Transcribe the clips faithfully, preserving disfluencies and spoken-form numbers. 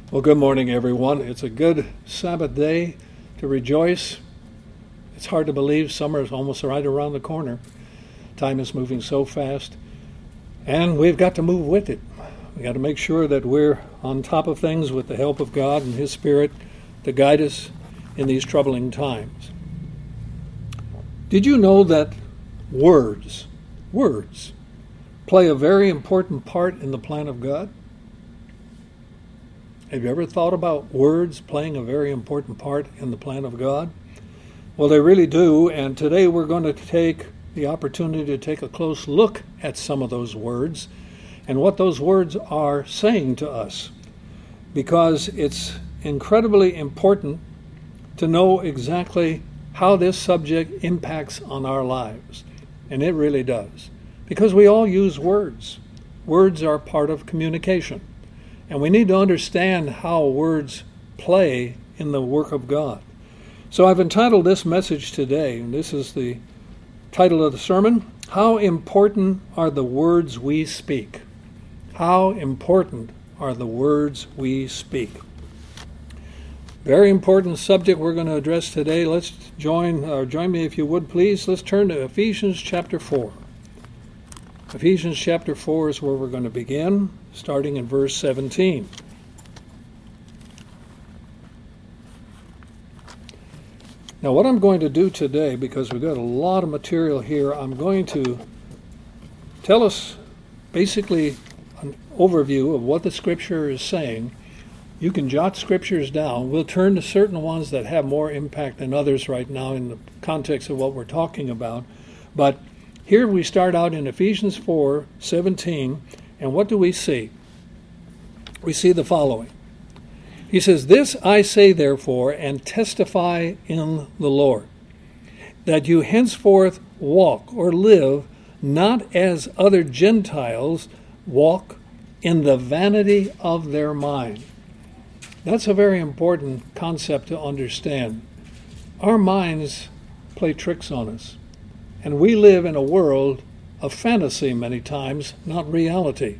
Well, good morning, everyone. It's a good Sabbath day to rejoice. It's hard to believe summer is almost right around the corner. Time is moving so fast, and we've got to move with it. We got to make sure that we're on top of things with the help of God and His Spirit to guide us in these troubling times. Did you know that words, words, play a very important part in the plan of God? Have you ever thought about words playing a very important part in the plan of God? Well, they really do, and today we're going to take the opportunity to take a close look at some of those words and what those words are saying to us, because it's incredibly important to know exactly how this subject impacts on our lives, and it really does, because we all use words. Words are part of communication. And we need to understand how words play in the work of God. So I've entitled this message today, and this is the title of the sermon, How Important Are the Words We Speak? How important are the words we speak? Very important subject we're going to address today. Let's join, uh, join me if you would, please. Let's turn to Ephesians chapter four. Ephesians chapter four is where we're going to begin, starting in verse seventeen. Now, what I'm going to do today, because we've got a lot of material here, I'm going to tell us basically an overview of what the Scripture is saying. You can jot Scriptures down. We'll turn to certain ones that have more impact than others right now in the context of what we're talking about. But here we start out in Ephesians four seventeen, and what do we see? We see the following. He says, "This I say therefore, and testify in the Lord, that you henceforth walk or live not as other Gentiles walk, in the vanity of their mind." That's a very important concept to understand. Our minds play tricks on us. And we live in a world of fantasy many times, not reality.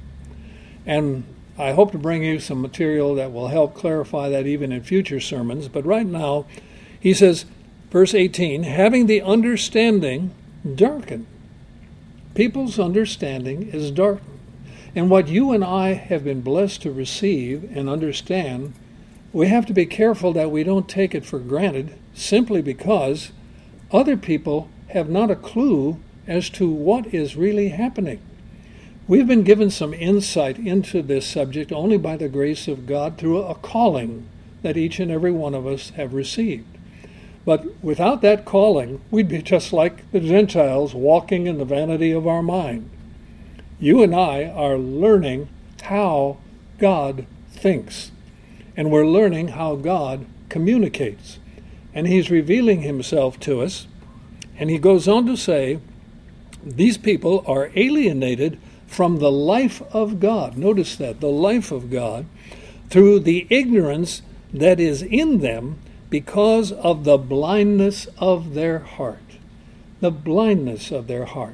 And I hope to bring you some material that will help clarify that even in future sermons. But right now, he says, verse eighteen, having the understanding darkened. People's understanding is darkened. And what you and I have been blessed to receive and understand, we have to be careful that we don't take it for granted simply because other people have not a clue as to what is really happening. We've been given some insight into this subject only by the grace of God through a calling that each and every one of us have received. But without that calling, we'd be just like the Gentiles walking in the vanity of our mind. You and I are learning how God thinks, and we're learning how God communicates. And He's revealing Himself to us. And he goes on to say, these people are alienated from the life of God. Notice that, the life of God, through the ignorance that is in them because of the blindness of their heart. The blindness of their heart.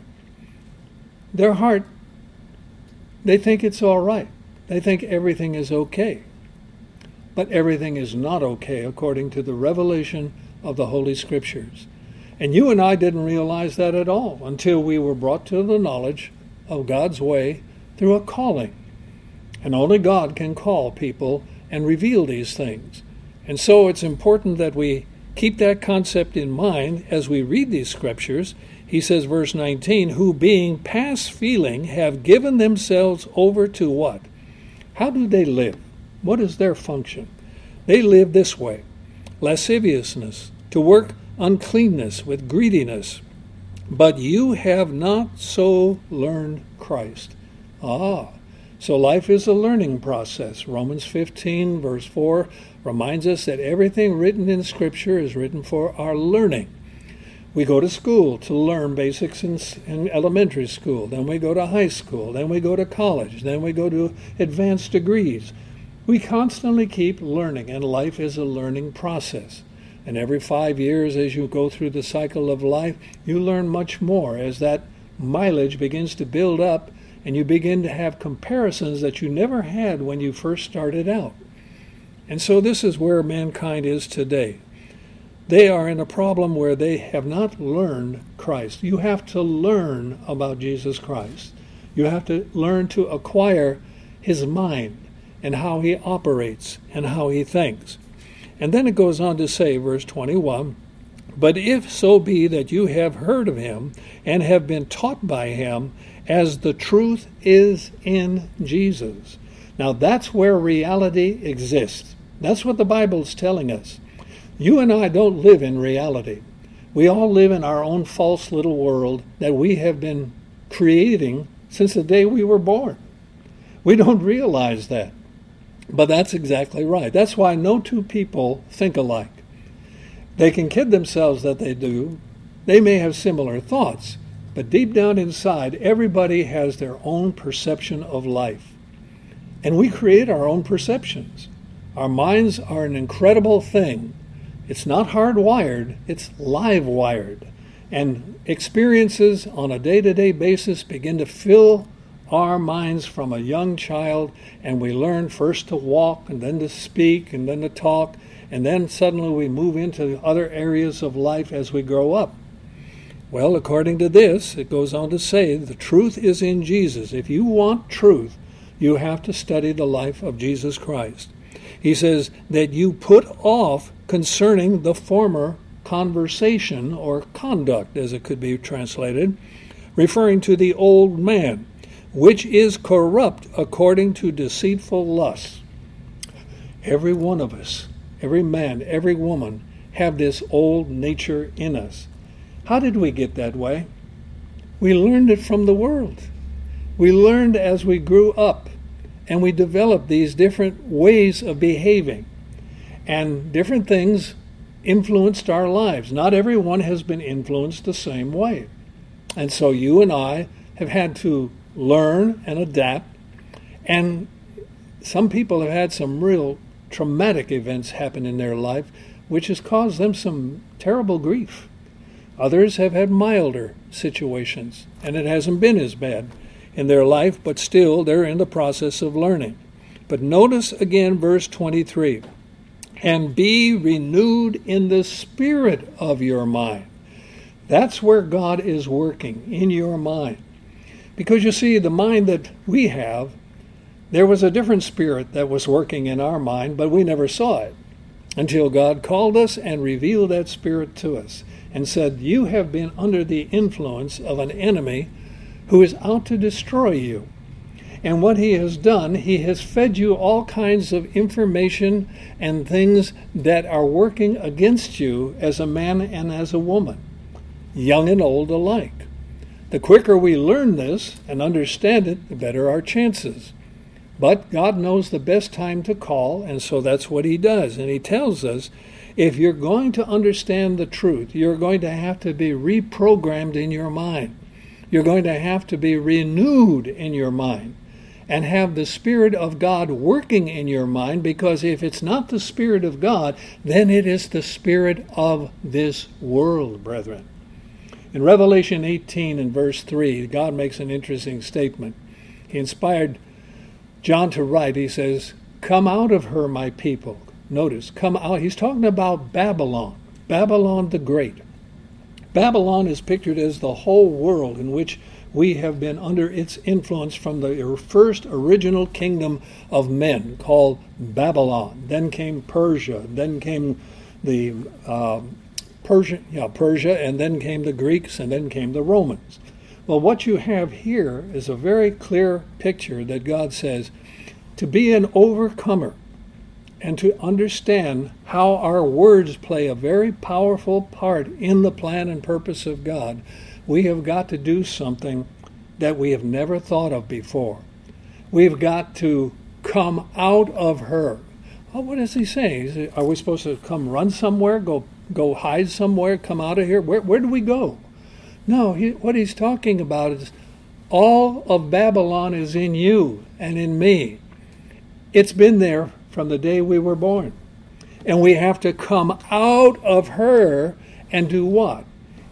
Their heart, they think it's all right. They think everything is okay. But everything is not okay according to the revelation of the Holy Scriptures. And you and I didn't realize that at all until we were brought to the knowledge of God's way through a calling. And only God can call people and reveal these things. And so it's important that we keep that concept in mind as we read these scriptures. He says, verse nineteen, who being past feeling have given themselves over to what? How do they live? What is their function? They live this way. Lasciviousness, to work uncleanness with greediness, but you have not so learned Christ. Ah, so life is a learning process. Romans fifteen, verse four, reminds us that everything written in Scripture is written for our learning. We go to school to learn basics in, in elementary school, then we go to high school, then we go to college, then we go to advanced degrees. We constantly keep learning, and life is a learning process. And every five years as you go through the cycle of life, you learn much more as that mileage begins to build up and you begin to have comparisons that you never had when you first started out. And so this is where mankind is today. They are in a problem where they have not learned Christ. You have to learn about Jesus Christ. You have to learn to acquire his mind and how he operates and how he thinks. And then it goes on to say, verse twenty-one, but if so be that you have heard of him and have been taught by him, as the truth is in Jesus. Now that's where reality exists. That's what the Bible is telling us. You and I don't live in reality. We all live in our own false little world that we have been creating since the day we were born. We don't realize that. But that's exactly right. That's why no two people think alike. They can kid themselves that they do. They may have similar thoughts. But deep down inside, everybody has their own perception of life. And we create our own perceptions. Our minds are an incredible thing. It's not hardwired, it's live wired. And experiences on a day-to-day basis begin to fill our minds from a young child, and we learn first to walk, and then to speak, and then to talk, and then suddenly we move into other areas of life as we grow up. Well, according to this, it goes on to say, the truth is in Jesus. If you want truth, you have to study the life of Jesus Christ. He says that you put off concerning the former conversation, or conduct as it could be translated, referring to the old man, which is corrupt according to deceitful lusts. Every one of us, every man, every woman, have this old nature in us. How did we get that way? We learned it from the world. We learned as we grew up, and we developed these different ways of behaving. And different things influenced our lives. Not everyone has been influenced the same way. And so you and I have had to learn and adapt. And some people have had some real traumatic events happen in their life, which has caused them some terrible grief. Others have had milder situations, and it hasn't been as bad in their life, but still they're in the process of learning. But notice again verse twenty-three. And be renewed in the spirit of your mind. That's where God is working, in your mind. Because you see, the mind that we have, there was a different spirit that was working in our mind, but we never saw it until God called us and revealed that spirit to us and said, you have been under the influence of an enemy who is out to destroy you. And what he has done, he has fed you all kinds of information and things that are working against you as a man and as a woman, young and old alike. The quicker we learn this and understand it, the better our chances. But God knows the best time to call, and so that's what he does. And he tells us, if you're going to understand the truth, you're going to have to be reprogrammed in your mind. You're going to have to be renewed in your mind and have the Spirit of God working in your mind, because if it's not the Spirit of God, then it is the spirit of this world, brethren. In Revelation eighteen and verse three, God makes an interesting statement. He inspired John to write, he says, come out of her, my people. Notice, come out. He's talking about Babylon, Babylon the Great. Babylon is pictured as the whole world in which we have been under its influence from the first original kingdom of men called Babylon. Then came Persia, then came the uh, Persia, yeah, Persia, and then came the Greeks, and then came the Romans. Well, what you have here is a very clear picture that God says to be an overcomer and to understand how our words play a very powerful part in the plan and purpose of God. We have got to do something that we have never thought of before. We've got to come out of her. Oh, what is he saying? Is it, are we supposed to come run somewhere, go go hide somewhere, come out of here? Where, where do we go? No, he, what he's talking about is all of Babylon is in you and in me. It's been there from the day we were born. And we have to come out of her and do what?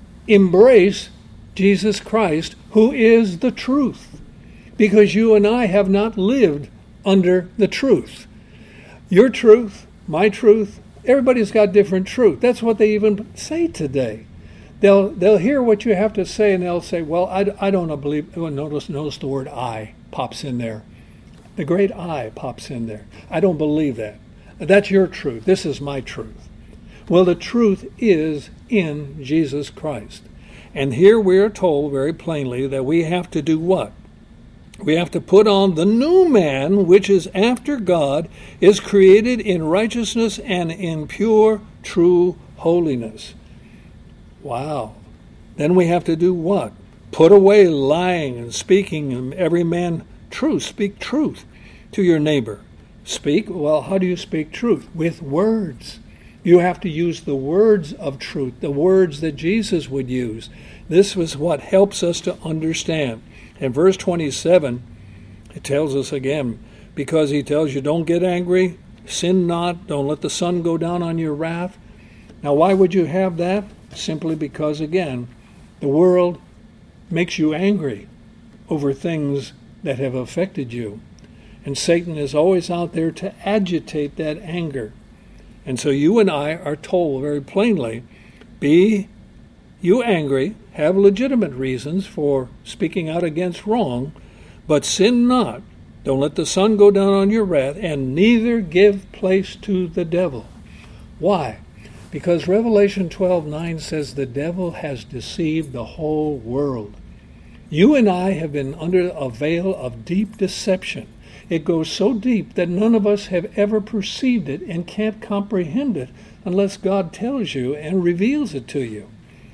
Embrace Jesus Christ, who is the truth. Because you and I have not lived under the truth. Your truth, my truth, everybody's got different truth. That's what they even say today. They'll they'll hear what you have to say, and they'll say, well, I, I don't believe. Oh, notice, notice the word I pops in there. The great I pops in there. I don't believe that. That's your truth. This is my truth. Well, the truth is in Jesus Christ. And here we are told very plainly that we have to do what? We have to put on the new man, which is after God, is created in righteousness and in pure, true holiness. Wow. Then we have to do what? Put away lying and speaking, and every man truth. Speak truth to your neighbor. Speak, well, how do you speak truth? With words. You have to use the words of truth, the words that Jesus would use. This was what helps us to understand. In verse twenty-seven, it tells us again, because he tells you, don't get angry, sin not, don't let the sun go down on your wrath. Now, why would you have that? Simply because, again, the world makes you angry over things that have affected you. And Satan is always out there to agitate that anger. And so you and I are told very plainly, be you angry, have legitimate reasons for speaking out against wrong, but sin not. Don't let the sun go down on your wrath, and neither give place to the devil. Why? Because Revelation twelve nine says the devil has deceived the whole world. You and I have been under a veil of deep deception. It goes so deep that none of us have ever perceived it and can't comprehend it unless God tells you and reveals it to you.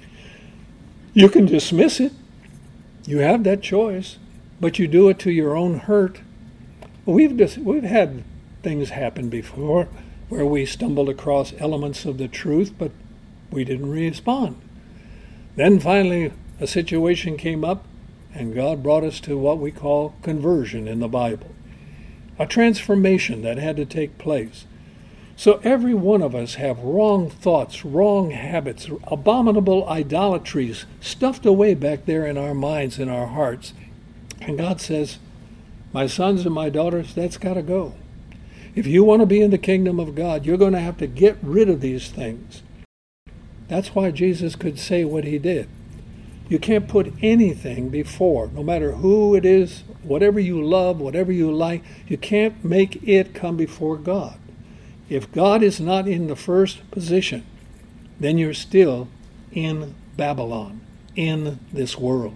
You can dismiss it. You have that choice, but you do it to your own hurt. We've just, we've had things happen before where we stumbled across elements of the truth, but we didn't respond. Then finally a situation came up, and God brought us to what we call conversion in the Bible. A transformation that had to take place. So every one of us have wrong thoughts, wrong habits, abominable idolatries stuffed away back there in our minds, in our hearts. And God says, my sons and my daughters, that's got to go. If you want to be in the kingdom of God, you're going to have to get rid of these things. That's why Jesus could say what he did. You can't put anything before, no matter who it is, whatever you love, whatever you like, you can't make it come before God. If God is not in the first position, then you're still in Babylon, in this world.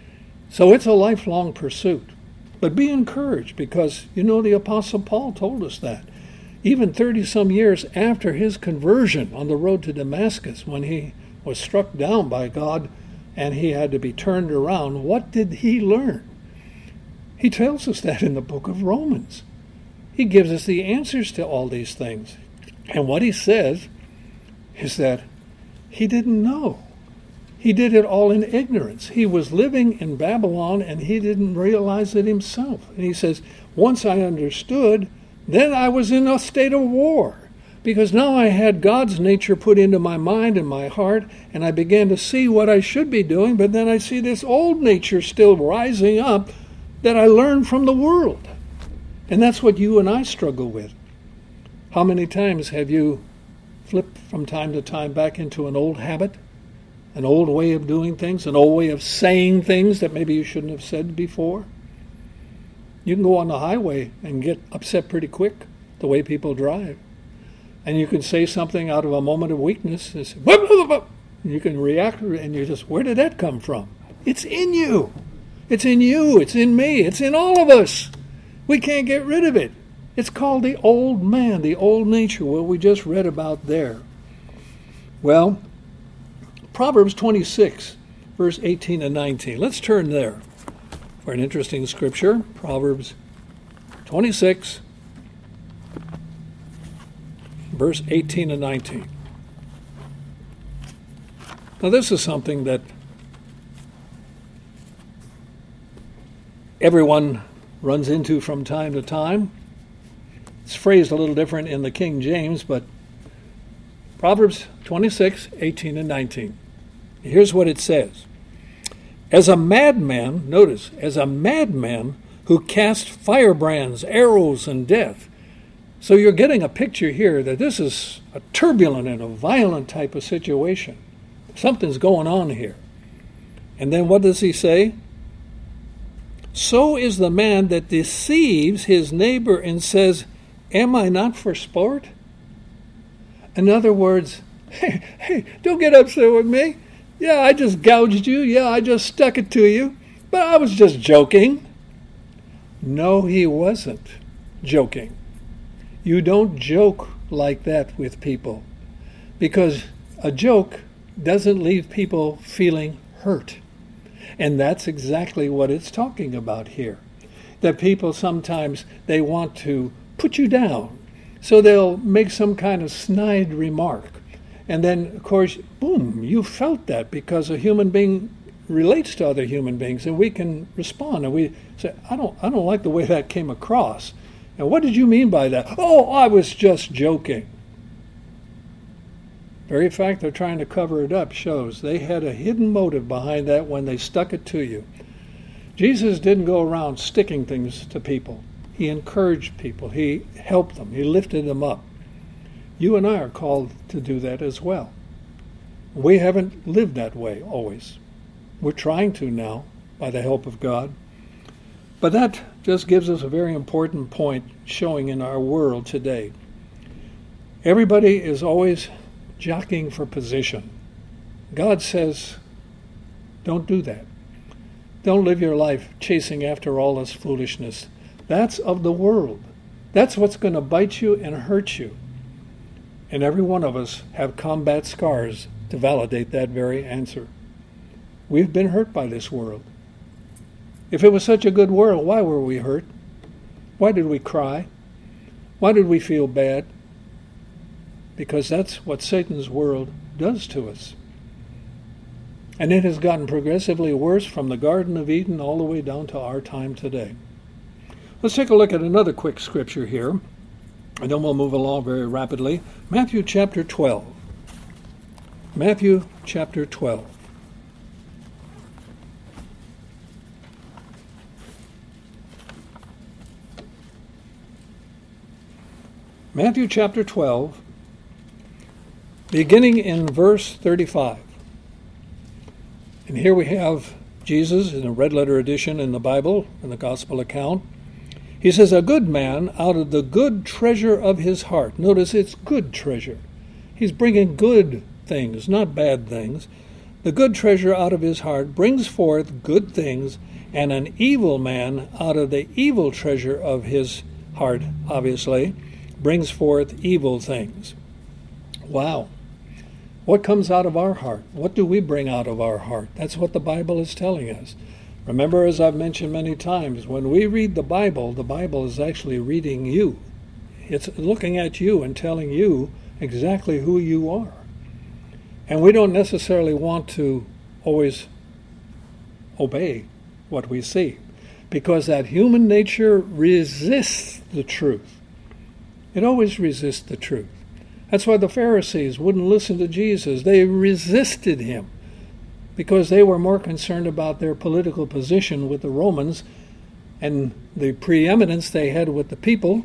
So it's a lifelong pursuit. But be encouraged, because you know the Apostle Paul told us that. Even thirty-some years after his conversion on the road to Damascus, when he was struck down by God and he had to be turned around, what did he learn? He tells us that in the book of Romans. He gives us the answers to all these things. And what he says is that he didn't know. He did it all in ignorance. He was living in Babylon and he didn't realize it himself. And he says, once I understood, then I was in a state of war. Because now I had God's nature put into my mind and my heart, and I began to see what I should be doing, but then I see this old nature still rising up that I learned from the world. And that's what you and I struggle with. How many times have you flipped from time to time back into an old habit, an old way of doing things, an old way of saying things that maybe you shouldn't have said before? You can go on the highway and get upset pretty quick, the way people drive. And you can say something out of a moment of weakness, and say, whoop, whoop, whoop. And you can react, and you just, where did that come from? It's in you. It's in you. It's in me. It's in all of us. We can't get rid of it. It's called the old man, the old nature, what we just read about there. Well, Proverbs twenty-six, verse eighteen and nineteen. Let's turn there for an interesting scripture. Proverbs twenty-six, verse eighteen and nineteen. Now this is something that everyone runs into from time to time. It's phrased a little different in the King James, but Proverbs twenty-six, eighteen and nineteen. Here's what it says. As a madman, notice, as a madman who casts firebrands, arrows, and death, So you're getting a picture here that this is a turbulent and a violent type of situation. Something's going on here. And then what does he say? So is the man that deceives his neighbor and says, am I not for sport? In other words, hey, hey, don't get upset with me. Yeah, I just gouged you. Yeah, I just stuck it to you. But I was just joking. No, he wasn't joking. You don't joke like that with people, because a joke doesn't leave people feeling hurt. And that's exactly what it's talking about here. That people sometimes, they want to put you down. So they'll make some kind of snide remark. And then, of course, boom, you felt that, because a human being relates to other human beings, and we can respond. And we say, I don't, I don't like the way that came across. And what did you mean by that? Oh, I was just joking. Very fact they're trying to cover it up shows they had a hidden motive behind that when they stuck it to you. Jesus didn't go around sticking things to people. He encouraged people. He helped them. He lifted them up. You and I are called to do that as well. We haven't lived that way always. We're trying to now, by the help of God. But that just gives us a very important point showing in our world today. Everybody is always jockeying for position. God says, don't do that. Don't live your life chasing after all this foolishness. That's of the world. That's what's going to bite you and hurt you. And every one of us have combat scars to validate that very answer. We've been hurt by this world. If it was such a good world, why were we hurt? Why did we cry? Why did we feel bad? Because that's what Satan's world does to us. And it has gotten progressively worse from the Garden of Eden all the way down to our time today. Let's take a look at another quick scripture here, and then we'll move along very rapidly. Matthew chapter twelve. Matthew chapter twelve. Matthew chapter twelve, beginning in verse thirty-five. And here we have Jesus in a red letter edition in the Bible, in the Gospel account. He says, a good man out of the good treasure of his heart. Notice it's good treasure. He's bringing good things, not bad things. The good treasure out of his heart brings forth good things, and an evil man out of the evil treasure of his heart, obviously, brings forth evil things. Wow. What comes out of our heart? What do we bring out of our heart? That's what the Bible is telling us. Remember, as I've mentioned many times, when we read the Bible, the Bible is actually reading you. It's looking at you and telling you exactly who you are. And we don't necessarily want to always obey what we see, because that human nature resists the truth. It always resists the truth. That's why the Pharisees wouldn't listen to Jesus. They resisted him because they were more concerned about their political position with the Romans and the preeminence they had with the people.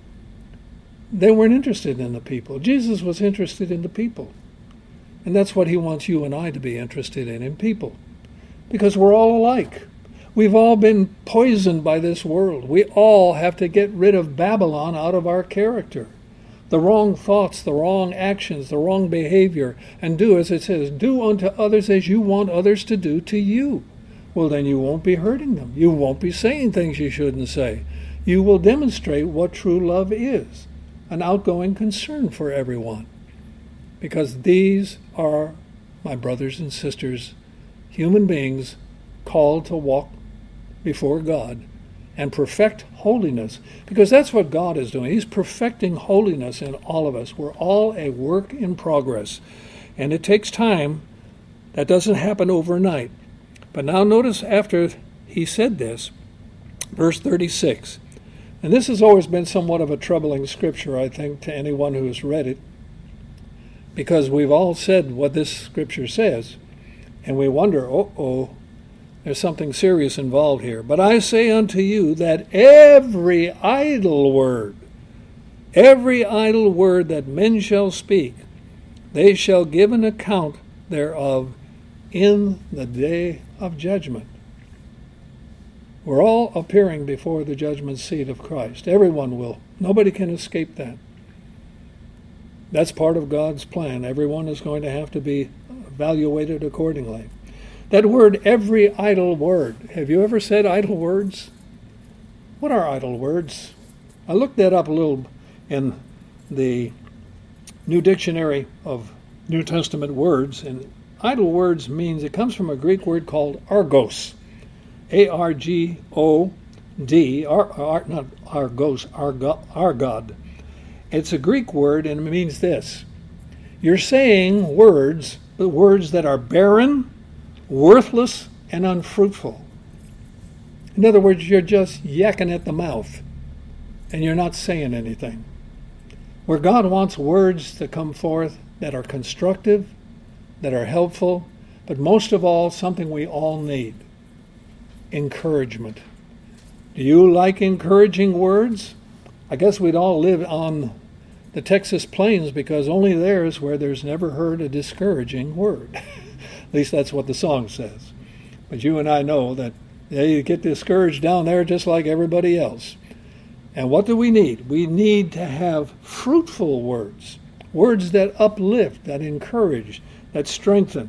They weren't interested in the people. Jesus was interested in the people. And that's what he wants you and I to be interested in, in people. Because we're all alike. We've all been poisoned by this world. We all have to get rid of Babylon out of our character. The wrong thoughts, the wrong actions, the wrong behavior, and do as it says, do unto others as you want others to do to you. Well, then you won't be hurting them. You won't be saying things you shouldn't say. You will demonstrate what true love is, an outgoing concern for everyone. Because these are, my brothers and sisters, human beings called to walk before God and perfect holiness, because that's what God is doing. He's perfecting holiness in all of us. We're all a work in progress, and it takes time. That doesn't happen overnight. But now notice after he said this, verse thirty-six, and this has always been somewhat of a troubling scripture, I think, to anyone who has read it, because we've all said what this scripture says, and we wonder, uh-oh, there's something serious involved here. But I say unto you that every idle word Every idle word that men shall speak, they shall give an account thereof in the day of judgment. We're all appearing before the judgment seat of Christ. Everyone will. Nobody can escape that. That's part of God's plan. Everyone is going to have to be evaluated accordingly. That word, every idle word. Have you ever said idle words? What are idle words? I looked that up a little in the New Dictionary of New Testament Words, and idle words means, it comes from a Greek word called argos. A R G O D, ar, ar, not argos, argo, argod. It's a Greek word, and it means this. You're saying words, words that are barren, worthless, and unfruitful. In other words, you're just yakking at the mouth, and you're not saying anything. Where God wants words to come forth that are constructive, that are helpful, but most of all, something we all need. Encouragement. Do you like encouraging words? I guess we'd all live on the Texas plains, because only there is where there's never heard a discouraging word. At least that's what the song says. But you and I know that they get discouraged down there just like everybody else. And what do we need? We need to have fruitful words. Words that uplift, that encourage, that strengthen.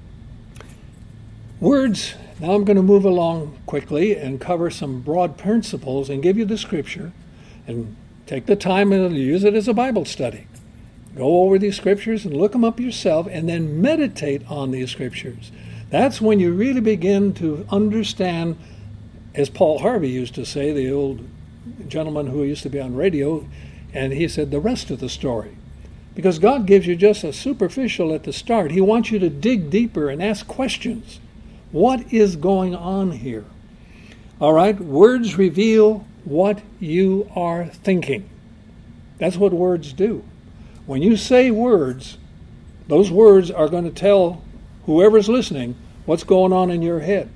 Words. Now I'm going to move along quickly and cover some broad principles and give you the scripture, and take the time and use it as a Bible study. Go over these scriptures and look them up yourself, and then meditate on these scriptures. That's when you really begin to understand, as Paul Harvey used to say, the old gentleman who used to be on radio, and he said the rest of the story. Because God gives you just a superficial at the start. He wants you to dig deeper and ask questions. What is going on here? All right, words reveal what you are thinking. That's what words do. When you say words, those words are going to tell whoever's listening what's going on in your head.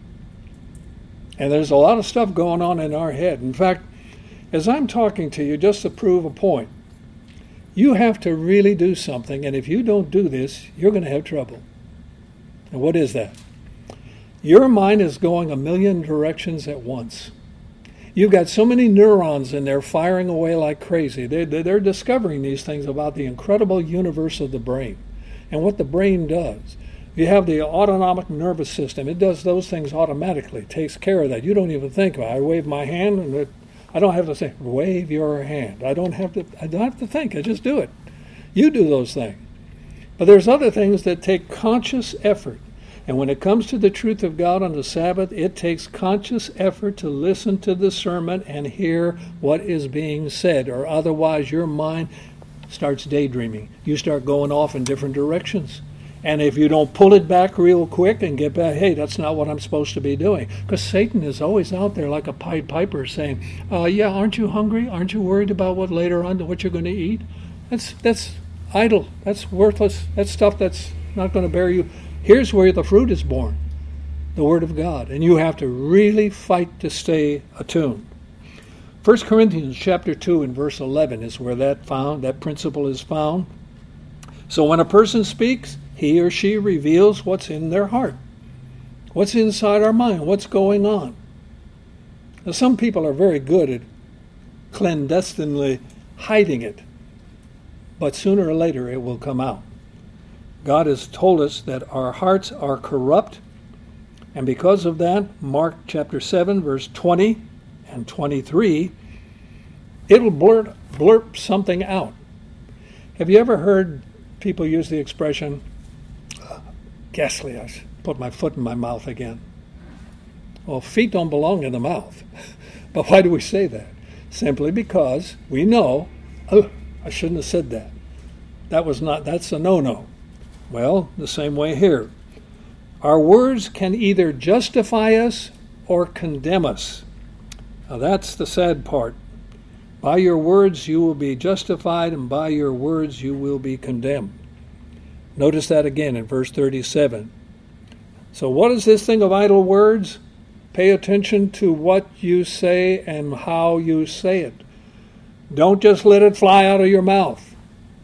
And there's a lot of stuff going on in our head. In fact, as I'm talking to you, just to prove a point, you have to really do something, and if you don't do this, you're going to have trouble. And what is that? Your mind is going a million directions at once. You've got so many neurons in there firing away like crazy. They, they're discovering these things about the incredible universe of the brain and what the brain does. You have the autonomic nervous system. It does those things automatically, takes care of that. You don't even think about it. I wave my hand, and it, I don't have to say, wave your hand. I don't have to, I don't have to think. I just do it. You do those things. But there's other things that take conscious effort. And when it comes to the truth of God on the Sabbath, it takes conscious effort to listen to the sermon and hear what is being said, or otherwise your mind starts daydreaming. You start going off in different directions. And if you don't pull it back real quick and get back, hey, that's not what I'm supposed to be doing. Because Satan is always out there like a Pied Piper saying, uh, yeah, aren't you hungry? Aren't you worried about what later on, what you're going to eat? That's, that's idle. That's worthless. That's stuff that's not going to bear you. Here's where the fruit is born, the Word of God, and you have to really fight to stay attuned. First Corinthians chapter two and verse eleven is where that found that principle is found. So when a person speaks, he or she reveals what's in their heart, what's inside our mind, what's going on. Now, some people are very good at clandestinely hiding it, but sooner or later it will come out. God has told us that our hearts are corrupt, and because of that, Mark chapter seven, verse twenty and twenty-three, it'll blurt, blurp something out. Have you ever heard people use the expression, ghastly, I put my foot in my mouth again? Well, feet don't belong in the mouth. But why do we say that? Simply because we know, oh, I shouldn't have said that. That was not, that's a no-no. Well, the same way here. Our words can either justify us or condemn us. Now that's the sad part. By your words you will be justified, and by your words you will be condemned. Notice that again in verse thirty-seven. So what is this thing of idle words? Pay attention to what you say and how you say it. Don't just let it fly out of your mouth.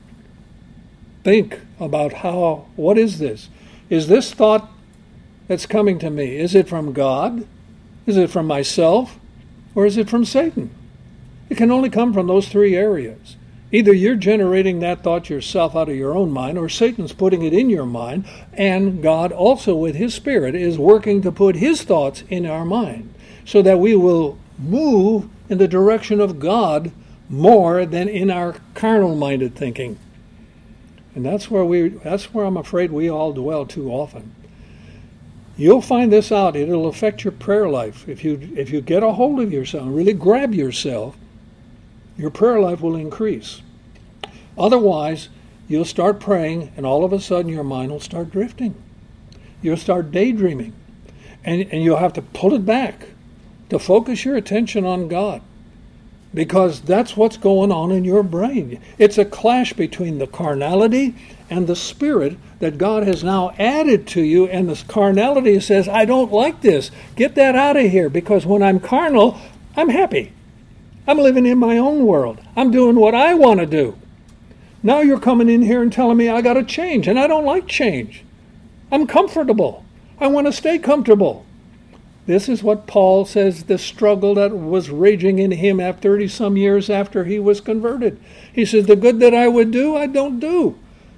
Think about how, what is this? Is this thought that's coming to me, is it from God? Is it from myself? Or is it from Satan? It can only come from those three areas. Either you're generating that thought yourself out of your own mind, or Satan's putting it in your mind, and God also with his Spirit is working to put his thoughts in our mind, so that we will move in the direction of God more than in our carnal-minded thinking. And that's where we that's where I'm afraid we all dwell too often. You'll find this out. It'll affect your prayer life. If you if you get a hold of yourself and really grab yourself, your prayer life will increase. Otherwise, you'll start praying, and all of a sudden your mind will start drifting. You'll start daydreaming. And, and you'll have to pull it back to focus your attention on God. Because that's what's going on in your brain. It's a clash between the carnality and the Spirit that God has now added to you, and the carnality says, I don't like this. Get that out of here, because when I'm carnal, I'm happy. I'm living in my own world. I'm doing what I want to do. Now you're coming in here and telling me I got to change, and I don't like change. I'm comfortable. I want to stay comfortable. This is what Paul says, the struggle that was raging in him after thirty-some years after he was converted. He says, the good that I would do, I don't do.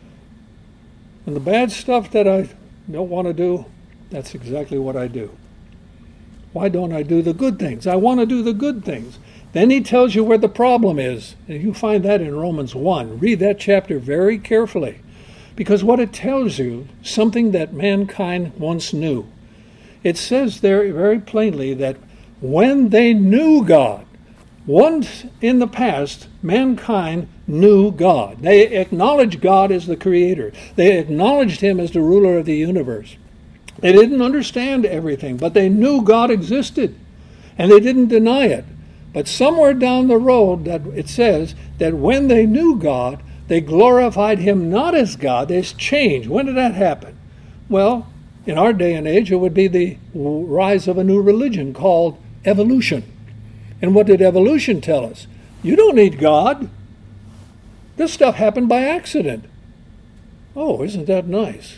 And the bad stuff that I don't want to do, that's exactly what I do. Why don't I do the good things? I want to do the good things. Then he tells you where the problem is. And you find that in Romans one. Read that chapter very carefully. Because what it tells you, something that mankind once knew. It says there very plainly that when they knew God, once in the past, mankind knew God. They acknowledged God as the Creator. They acknowledged Him as the ruler of the universe. They didn't understand everything, but they knew God existed, and they didn't deny it. But somewhere down the road, that it says that when they knew God, they glorified Him not as God. They changed. When did that happen? Well, in our day and age, it would be the rise of a new religion called evolution. And what did evolution tell us? You don't need God. This stuff happened by accident. Oh, isn't that nice?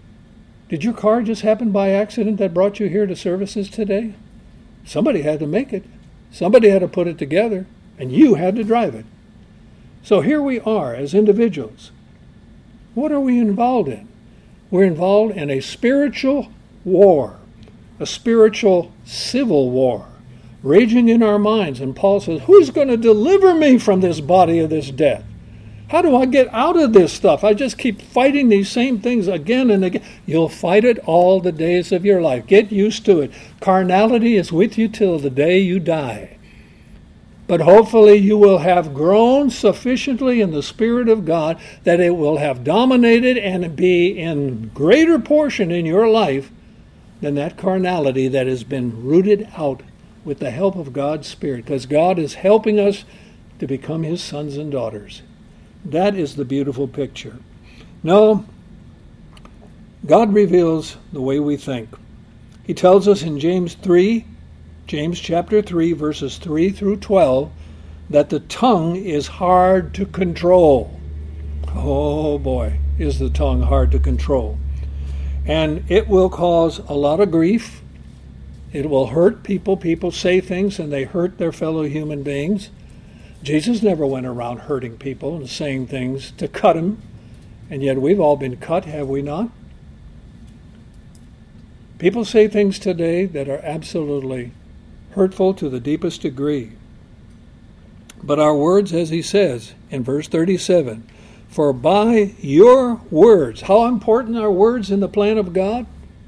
Did your car just happen by accident that brought you here to services today? Somebody had to make it. Somebody had to put it together, and you had to drive it. So here we are as individuals. What are we involved in? We're involved in a spiritual war, a spiritual civil war, raging in our minds. And Paul says, who's going to deliver me from this body of this death? How do I get out of this stuff? I just keep fighting these same things again and again. You'll fight it all the days of your life. Get used to it. Carnality is with you till the day you die. But hopefully you will have grown sufficiently in the Spirit of God that it will have dominated and be in greater portion in your life than that carnality that has been rooted out with the help of God's Spirit. Because God is helping us to become His sons and daughters. That is the beautiful picture. No, God reveals the way we think. He tells us in James three, James chapter three, verses three through twelve, that the tongue is hard to control. Oh boy, is the tongue hard to control. And it will cause a lot of grief. It will hurt people. People say things and they hurt their fellow human beings. Jesus never went around hurting people and saying things to cut them, and yet we've all been cut, have we not? People say things today that are absolutely hurtful to the deepest degree. But our words, as he says in verse thirty-seven, for by your words, how important are words in the plan of God?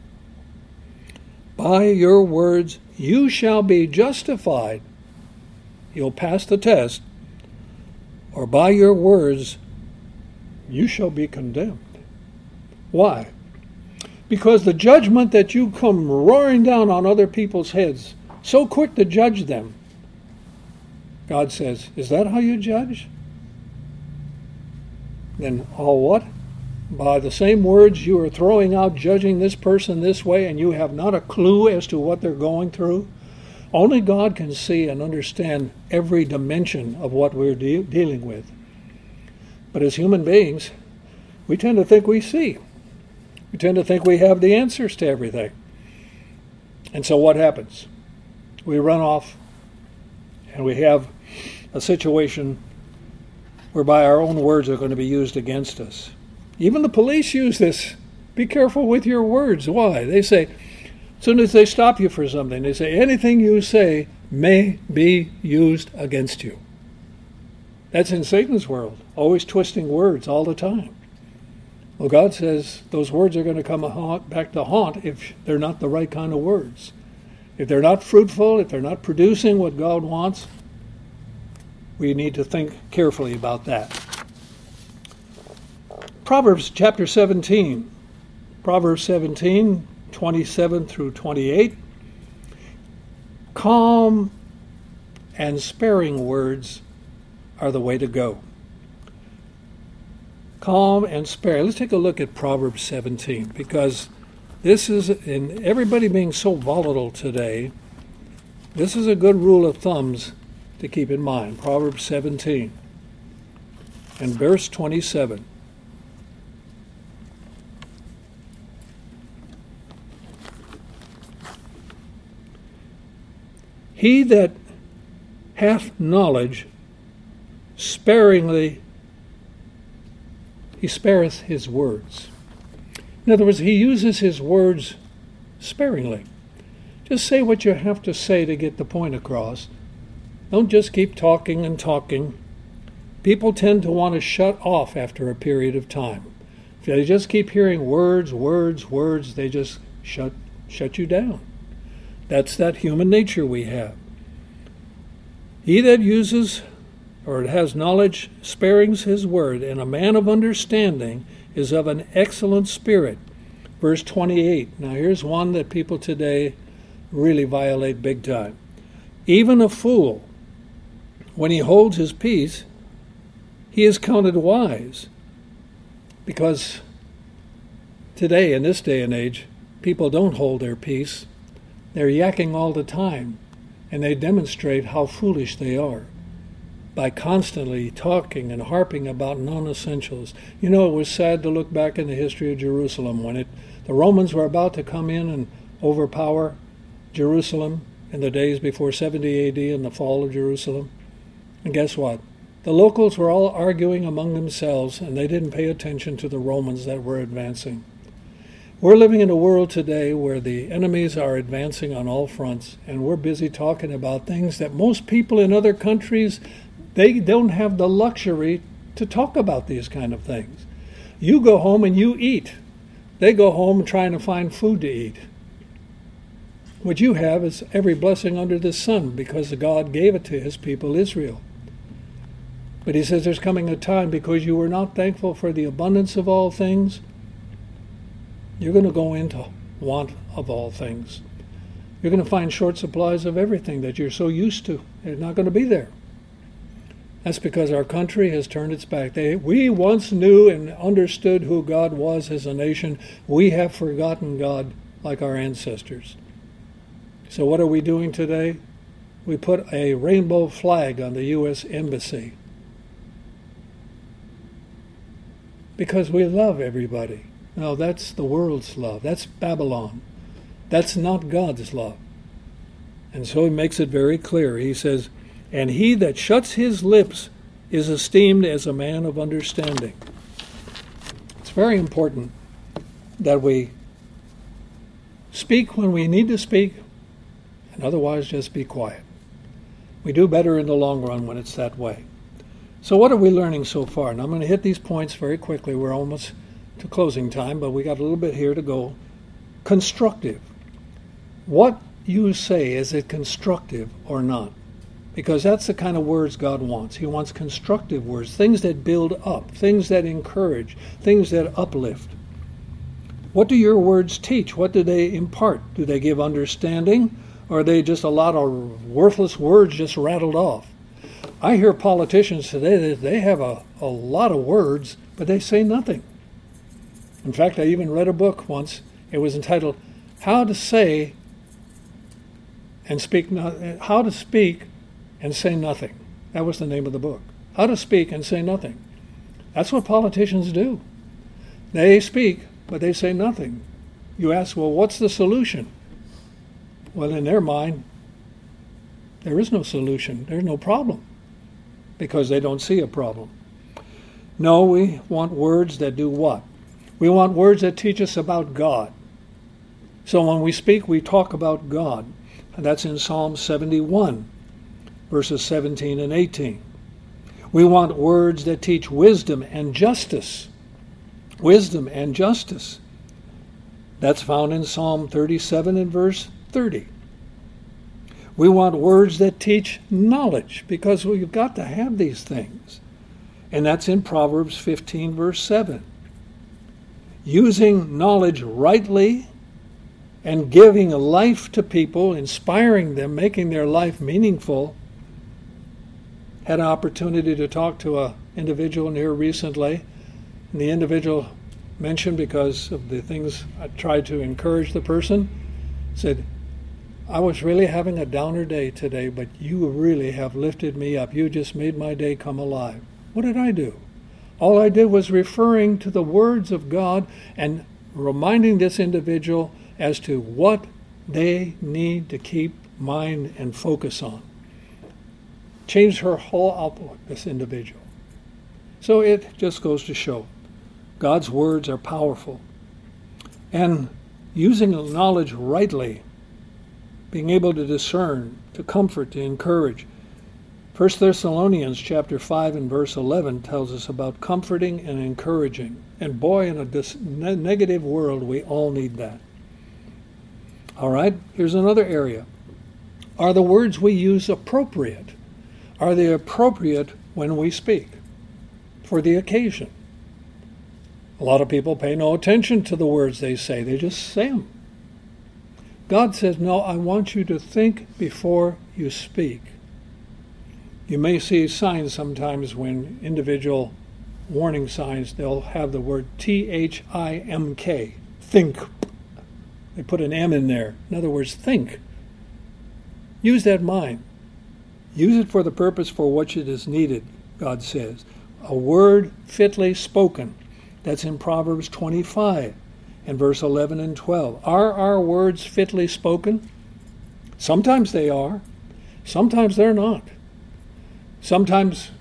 By your words you shall be justified. You'll pass the test. Or by your words, you shall be condemned. Why? Because the judgment that you come roaring down on other people's heads, so quick to judge them, God says, is that how you judge? Then all what? By the same words you are throwing out, judging this person this way, and you have not a clue as to what they're going through. Only God can see and understand every dimension of what we're de- dealing with. But as human beings, we tend to think we see. We tend to think we have the answers to everything. And so what happens? We run off and we have a situation whereby our own words are going to be used against us. Even the police use this. Be careful with your words. Why? They say, as soon as they stop you for something, they say, anything you say may be used against you. That's in Satan's world, always twisting words all the time. Well, God says those words are going to come haunt, back to haunt if they're not the right kind of words. If they're not fruitful, if they're not producing what God wants, we need to think carefully about that. Proverbs chapter seventeen. Proverbs seventeen, twenty-seven through twenty-eight. Calm and sparing words are the way to go. Calm and sparing. Let's take a look at Proverbs seventeen, because this is, in everybody being so volatile today, this is a good rule of thumbs to keep in mind. Proverbs seventeen and verse twenty-seven. He that hath knowledge sparingly, he spareth his words. In other words, he uses his words sparingly. Just say what you have to say to get the point across. Don't just keep talking and talking. People tend to want to shut off after a period of time. If they just keep hearing words, words, words, they just shut shut you down. That's that human nature we have. He that uses or has knowledge sparings his word, and a man of understanding is of an excellent spirit. Verse twenty-eight. Now here's one that people today really violate big time. Even a fool, when he holds his peace, he is counted wise. Because today, in this day and age, people don't hold their peace. They're yakking all the time, and they demonstrate how foolish they are by constantly talking and harping about non-essentials. You know, it was sad to look back in the history of Jerusalem when it, the Romans were about to come in and overpower Jerusalem in the days before seventy A D and the fall of Jerusalem. And guess what? The locals were all arguing among themselves, and they didn't pay attention to the Romans that were advancing. We're living in a world today where the enemies are advancing on all fronts, and we're busy talking about things that most people in other countries, they don't have the luxury to talk about these kind of things. You go home and you eat. They go home trying to find food to eat. What you have is every blessing under the sun because God gave it to his people Israel. But he says there's coming a time because you were not thankful for the abundance of all things, you're going to go into want of all things. You're going to find short supplies of everything that you're so used to. It's not going to be there. That's because our country has turned its back. They, we once knew and understood who God was as a nation. We have forgotten God like our ancestors. So what are we doing today? We put a rainbow flag on the U S Embassy because we love everybody. No, that's the world's love. That's Babylon. That's not God's love. And so he makes it very clear. He says, and he that shuts his lips is esteemed as a man of understanding. It's very important that we speak when we need to speak, and otherwise just be quiet. We do better in the long run when it's that way. So what are we learning so far? And I'm going to hit these points very quickly. We're almost to closing time, but we got a little bit here to go. Constructive. What you say, is it constructive or not? Because that's the kind of words God wants. He wants constructive words, things that build up, things that encourage, things that uplift. What do your words teach? What do they impart? Do they give understanding, or are they just a lot of worthless words just rattled off? I hear politicians today that they have a, a lot of words, but they say nothing. In fact, I even read a book once. It was entitled, How to Say and speak not, How to Speak and Say Nothing. That was the name of the book. How to Speak and Say Nothing. That's what politicians do. They speak, but they say nothing. You ask, well, what's the solution? Well, in their mind, there is no solution. There's no problem because they don't see a problem. No, we want words that do what? We want words that teach us about God. So when we speak, we talk about God. And that's in Psalm seventy-one, verses seventeen and eighteen. We want words that teach wisdom and justice. Wisdom and justice. That's found in Psalm thirty-seven and verse thirty. We want words that teach knowledge, because we've got to have these things. And that's in Proverbs fifteen, verse seven. Using knowledge rightly and giving a life to people, inspiring them, making their life meaningful. Had an opportunity to talk to an individual here recently, and the individual mentioned, because of the things I tried to encourage the person, said, I was really having a downer day today, but you really have lifted me up. You just made my day come alive. What did I do? All I did was referring to the words of God and reminding this individual as to what they need to keep mind and focus on. Changed her whole outlook, this individual. So it just goes to show God's words are powerful. And using knowledge rightly, being able to discern, to comfort, to encourage. First Thessalonians chapter five and verse eleven tells us about comforting and encouraging. And boy, in a dis- ne- negative world, we all need that. All right, here's another area. Are the words we use appropriate? Are they appropriate when we speak for the occasion? A lot of people pay no attention to the words they say. They just say them. God says, no, I want you to think before you speak. You may see signs sometimes when individual warning signs, they'll have the word T H I M K, think. They put an M in there. In other words, think. Use that mind. Use it for the purpose for which it is needed, God says. A word fitly spoken. That's in Proverbs twenty-five and verse eleven and twelve. Are our words fitly spoken? Sometimes they are. Sometimes they're not. Sometimes,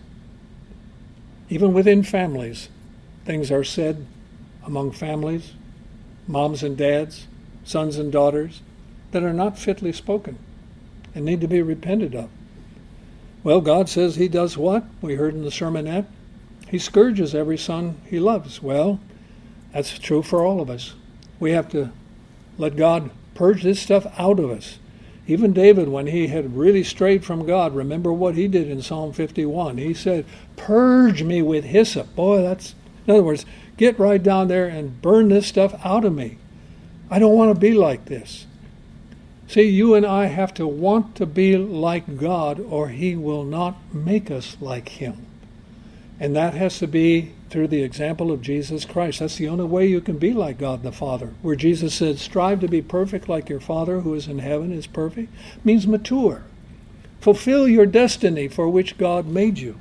even within families, things are said among families, moms and dads, sons and daughters, that are not fitly spoken and need to be repented of. Well, God says he does what? We heard in the sermonette. He scourges every son he loves. Well, that's true for all of us. We have to let God purge this stuff out of us. Even David, when he had really strayed from God, remember what he did in Psalm fifty-one. He said, purge me with hyssop. Boy, that's, in other words, get right down there and burn this stuff out of me. I don't want to be like this. See, you and I have to want to be like God, or he will not make us like him. And that has to be through the example of Jesus Christ. That's the only way you can be like God the Father. Where Jesus said, strive to be perfect like your Father who is in heaven is perfect, means mature. Fulfill your destiny for which God made you.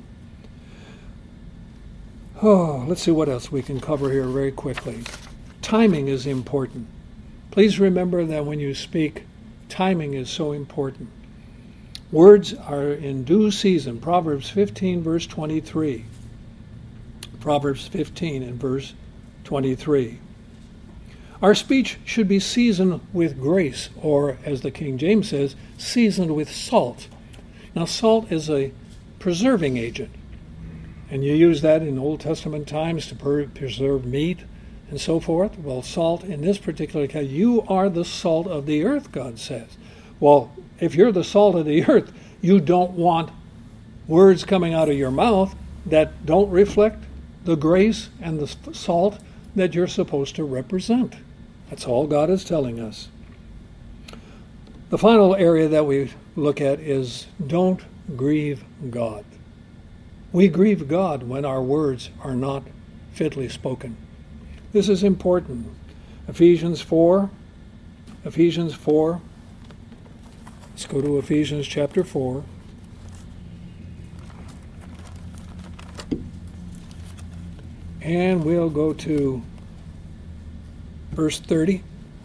Oh, let's see what else we can cover here very quickly. Timing is important. Please remember that when you speak, timing is so important. Words are in due season. Proverbs fifteen, verse twenty-three. Proverbs fifteen and verse twenty-three. Our speech should be seasoned with grace, or as the King James says, seasoned with salt. Now, salt is a preserving agent, and you use that in Old Testament times to per- preserve meat and so forth. Well, salt in this particular case, you are the salt of the earth, God says. Well, if you're the salt of the earth, you don't want words coming out of your mouth that don't reflect the grace and the salt that you're supposed to represent. That's all God is telling us. The final area that we look at is don't grieve God. We grieve God when our words are not fitly spoken. This is important. Ephesians four, Ephesians four, Let's go to Ephesians chapter four. And we'll go to verse thirty.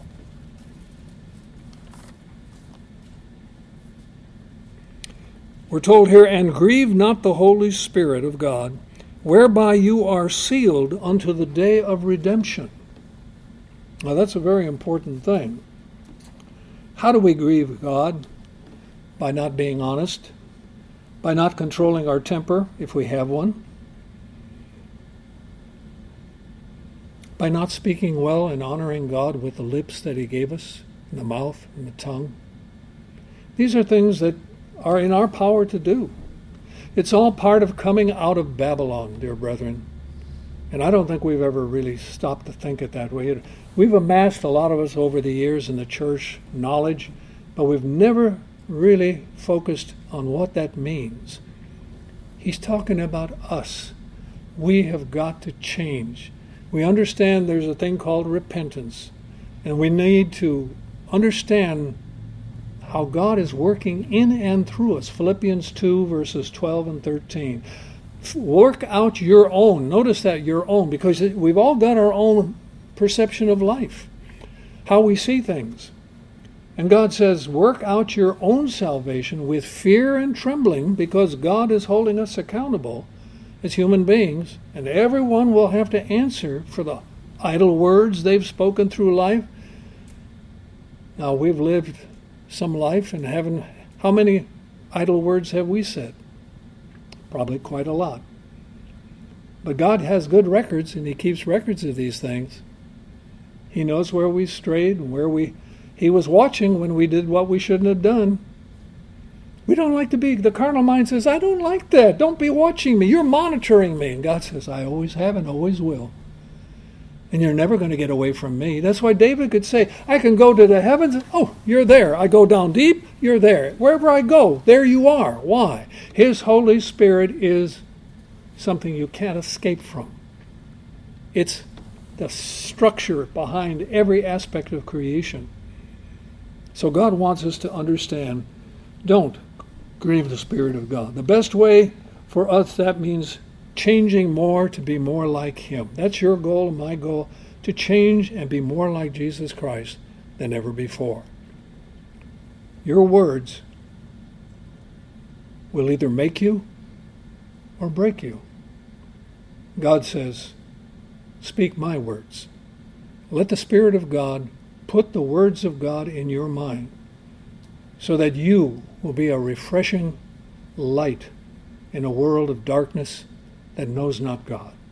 We're told here, and grieve not the Holy Spirit of God, whereby you are sealed unto the day of redemption. Now that's a very important thing. How do we grieve God? By not being honest, by not controlling our temper, if we have one, by not speaking well and honoring God with the lips that He gave us, and the mouth and the tongue. These are things that are in our power to do. It's all part of coming out of Babylon, dear brethren. And I don't think we've ever really stopped to think it that way. We've amassed, a lot of us over the years in the church, knowledge, but we've never really focused on what that means. He's talking about us. We have got to change. We understand there's a thing called repentance, and we need to understand how God is working in and through us. Philippians two, verses twelve and thirteen. Work out your own. Notice that, your own, because we've all got our own perception of life, how we see things. And God says, work out your own salvation with fear and trembling, because God is holding us accountable as human beings, and everyone will have to answer for the idle words they've spoken through life. Now, we've lived some life and haven't, how many idle words have we said? Probably quite a lot. But God has good records, and He keeps records of these things. He knows where we strayed and where we He was watching when we did what we shouldn't have done. We don't like to be, the carnal mind says, I don't like that. Don't be watching me. You're monitoring me. And God says, I always have and always will. And you're never going to get away from me. That's why David could say, I can go to the heavens. Oh, you're there. I go down deep. You're there. Wherever I go, there you are. Why? His Holy Spirit is something you can't escape from. It's the structure behind every aspect of creation. So God wants us to understand, don't grieve the Spirit of God. The best way for us, that means changing more to be more like Him. That's your goal and my goal, to change and be more like Jesus Christ than ever before. Your words will either make you or break you. God says, speak my words. Let the Spirit of God put the words of God in your mind so that you will be a refreshing light in a world of darkness that knows not God.